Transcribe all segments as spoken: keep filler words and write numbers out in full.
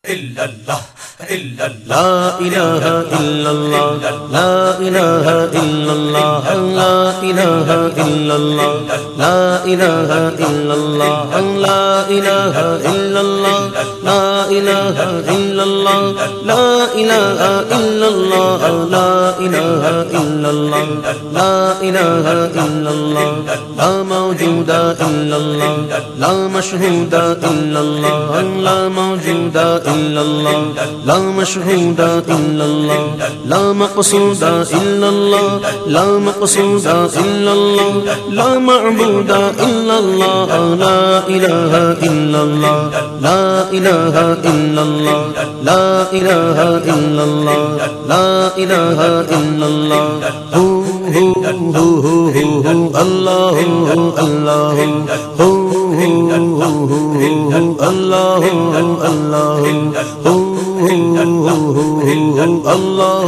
إلا الله إلا الله لا إله إلا الله لا إله إلا الله لا إله إلا الله لا إله إلا الله لا إله إلا الله لا إله إلا الله لا إله إلا الله لا إله إلا الله لا إله إلا الله لا موجود إلا الله لا مشهود إلا الله لا موجود إلا الله لا مشهود إلا الله لا مقصود إلا الله لا مقصود إلا الله لا معبود إلا الله لا إله إلا الله لا إله إلا الله لا إله إلا الله لا إله إلا الله هو هو هو هو هو الله الله هو هو هو الله الله اللہ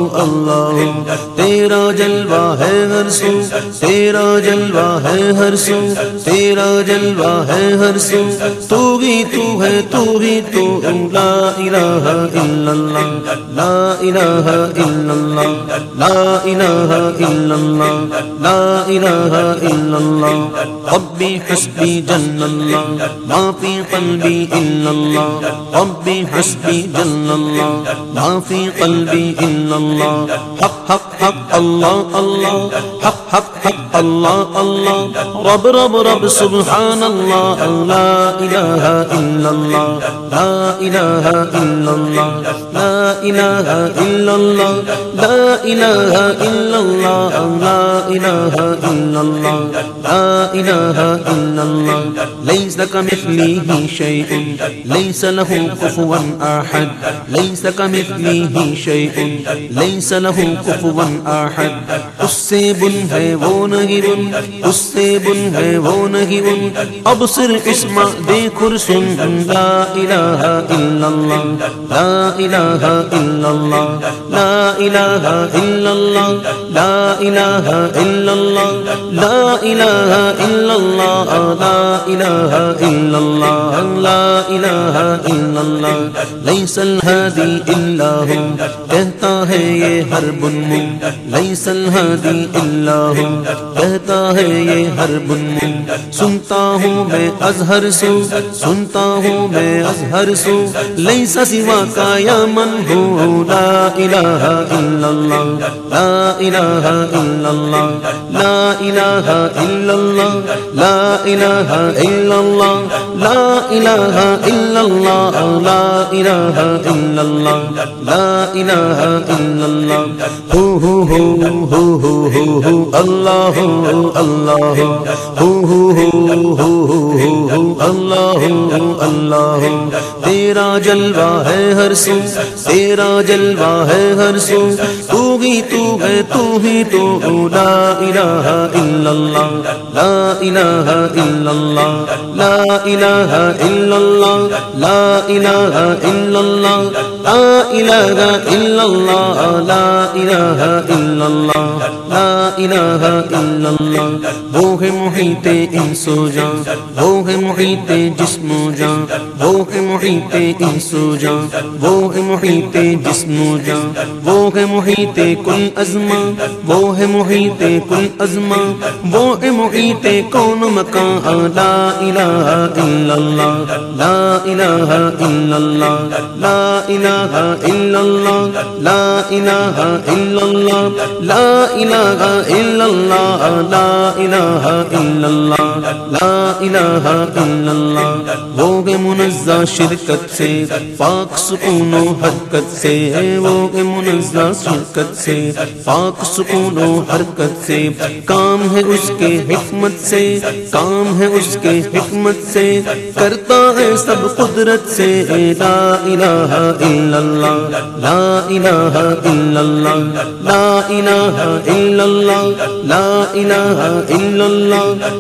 اللہ تیرا جلوہ ہے ہر سو تیرا جلوہ ہے ہر سو تیرا جلوہ ہے ہر سو تو ہی تو ہے تو ہی تو لا الہ الا اللہ لا الہ الا اللہ لا الہ الا اللہ لا الہ الا اللہ ربی حسبی جل اللہ ما فی قلبی الا اللہ ربی حسبی جل اللہ ما فی قلبی الا اللہ حق حق حق اللہ اللہ حق حق حق اللہ اللہ رب رب رب سبحان اللہ لا الہ الا اللہ لا الہ الا اللہ لا الہ الا اللہ لا الہ الا اللہ لا الہ الا اللہ لا الہ الا اللہ لیس کمثلہ شیء لیس لہ کفوا احد لیس کمثلہ شیء لیس لہ کفوا احد اس سے بن ہے وہ نہیں بن اس سے بن ہے وہ نہیں بن ابصر اسمع دیکھ اور سن لا الہ الا اللہ لا الہ الا اللہ لا الہ الا اللہ لا الہ الا اللہ لا الہ الا اللہ لا الہ الا اللہ لا الہ الا اللہ لیس الہادی الا ہو کہتا ہے یہ ہر بن منہ لیس الہادی الا ہو کہتا ہے یہ ہر بن منہ سنتا ہوں میں ازہر سو سنتا ہوں میں ازہر سو لیس سوا کا یا من ہو لا الہ الا اللہ لا الہ الا اللہ لا الہ الا اللہ لا الہ الا اللہ لا الہ الا اللہ لا الہ الا اللہ لا الہ الا اللہ ہو ہو ہو ہو ہو ہو ہو اللہ اللہ ہو ہو ہو ہو ہو اللہ اللہ تیرا جلوہ ہے ہر سو تیرا جلوہ ہے ہر سو تو ہی تو ہے تو ہی تو لا الہ الا اللہ لا الہ الا اللہ لا الہ الا اللہ لا الہ الا اللہ لا الہ الا اللہ لا الہ الا اللہ لا الہ الا اللہ وہ ہے محیط انس و جان وہ ہے محیط جسم و جان وہ ہے محیط انس و جان وہ ہے محیط جسم و جان وہ ہے محیط کل ازما وہ ہے محیط کل ازما وہ ہے محیط کون مکان لا الہ الا اللہ لا الہ الا اللہ لا الہ الا اللہ لا الہ الا اللہ لا الہ الا اللہ لا الہ الا اللہ لا الہ الا اللہ وہ ہے منزہ شرکت سے پاک سکون و حرکت سے وہ ہے منزہ شرکت سے پاک سکون و حرکت سے کام ہے اس کے حکمت سے کام ہے اس کے حکمت سے کرتا ہے سب قدرت سے لا الہ الا اللہ لا الہ الا اللہ لا الہ الا اللہ لا الہ الا اللہ لا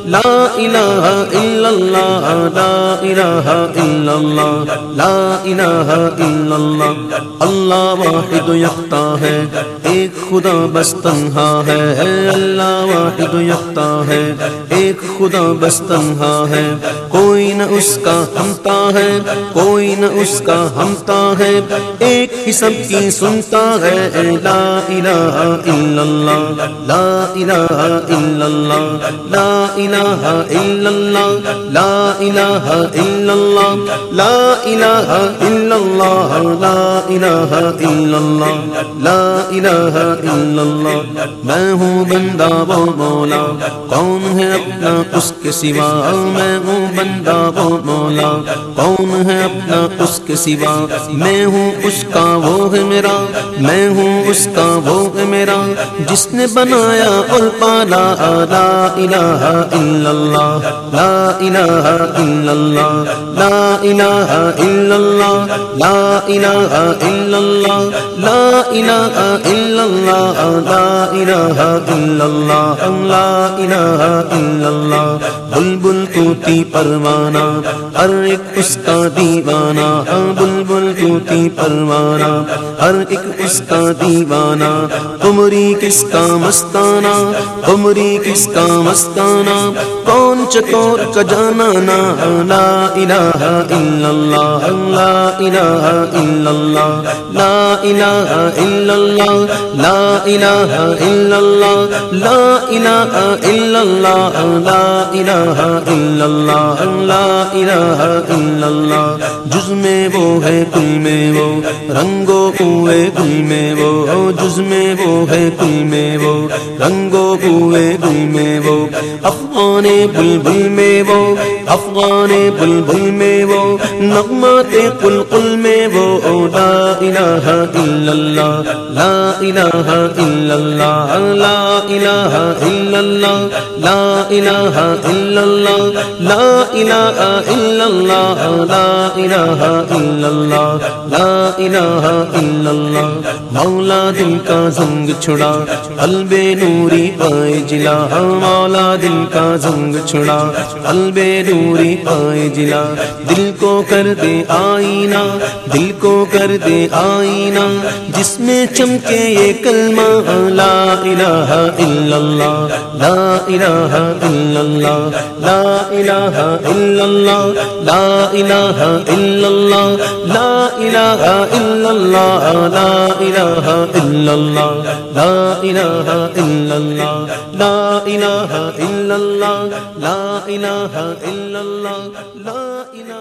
الہ الا اللہ لا الہ الا اللہ لا الہ الا اللہ اللہ واحد یکتا ہے ایک خدا بس تنہا ہے اللہ واحد یکتا ہے ایک خدا بس تنہا ہے کوئی نہ اس کا ہمتا ہے کوئی نہ اس کا ہمتا ہے ایک ہی سب کی سنتا ہے لا الہ الا اللہ لا الہ الا اللہ لا الہ الا اللہ لا الہ الا اللہ لا الہ الا اللہ لا الہ الا اللہ لا الہ الا اللہ میں ہوں بندہ وہ مولا کون ہے اپنا اس کے سوا میں ہوں بندہ وہ مولا کون ہے اپنا اس کے سوا میں ہوں اس کا وہ ہے میرا میں ہوں اس کا وہ ہے میرا جس نے بنایا اور پالا لا الہ الا اللہ لا الہ الا اللہ لا الہ الا اللہ لا الہ الا اللہ لا الہ الا اللہ لا الہ الا اللہ لا الہ الا اللہ بلبل طوطی پروانہ ہر ایک اس کا دیوانہ بلبل طوطی پروانہ ہر ایک اس کا دیوانہ تمری کس کا مستانہ تمری کس کا مستانہ کون چکور کا جانانا لا الہ الا اللہ لا الہ الا اللہ لا الہ الا اللہ لا الہ الا اللہ لا الہ الا اللہ لا الہ الا اللہ لا الہ الا اللہ جز میں وہ ہے کل میں وہ رنگو ہوئے گل میں وہ جز میں وہ ہے کل میں وہ رنگو ہوئے گل میں وہ افغان بلبل میں وہ افغان بلبل میں وہ نغمات قلقل میں وہ لا الہ الا اللہ لا الہ الا اللہ لا الہ الا اللہ لا الہ الا اللہ لا الہ الا اللہ لا الہ الا اللہ لا الہ الا اللہ مولا دل کا زنگ چھڑا قلب نوری پائے جلا مولا دل کا زنگ چھڑا قلب نوری پائے جلا دل کو کر دے آئینہ دل کو کر دے آئینہ جس میں چمکے یہ کلمہ لا الہ الا اللہ لا الہ الا اللہ لا الہ الا اللہ لا الہ الا اللہ لا الہ الا اللہ لا الہ الا اللہ لا الہ الا اللہ لا الہ الا اللہ لا الہ الا اللہ لا الہ